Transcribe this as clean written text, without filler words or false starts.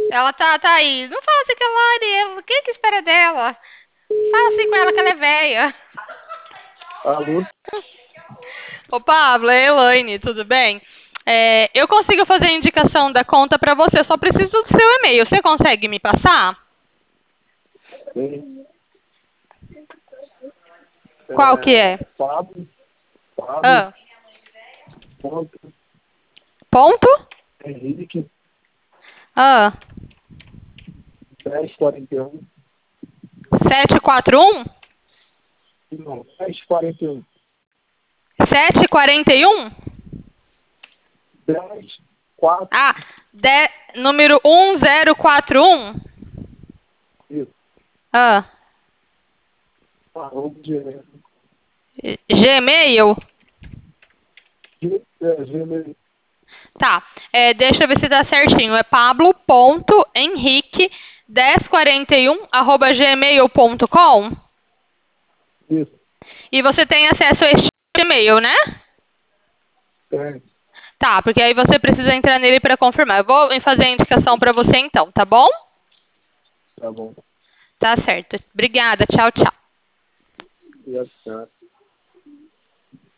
Ela tá aí. Não fala assim com a Lari. O que que espera dela? Fala assim com ela que ela é velha. Alô? Ô, Pablo, é Elaine, tudo bem? Eu consigo fazer a indicação da conta pra você, eu só preciso do seu e-mail. Você consegue me passar? Sim. Qual que é? Pablo, Pablo, Ah, ponto, ponto? Henrique, Ah, 1041, 741? não, 1041, 741? 10, 4, Ah, número 1041? isso, Ah, arroba direto. Gmail? Gmail, Tá, deixa eu ver se dá certinho. É pablo.henrique1041@gmail.com. isso, E você tem acesso a este e-mail, né? tem, Tá, porque aí você precisa entrar nele para confirmar. Eu vou fazer a indicação para você então, tá bom? tá bom. Tá certo. Obrigada. Tchau, tchau. E a senhora?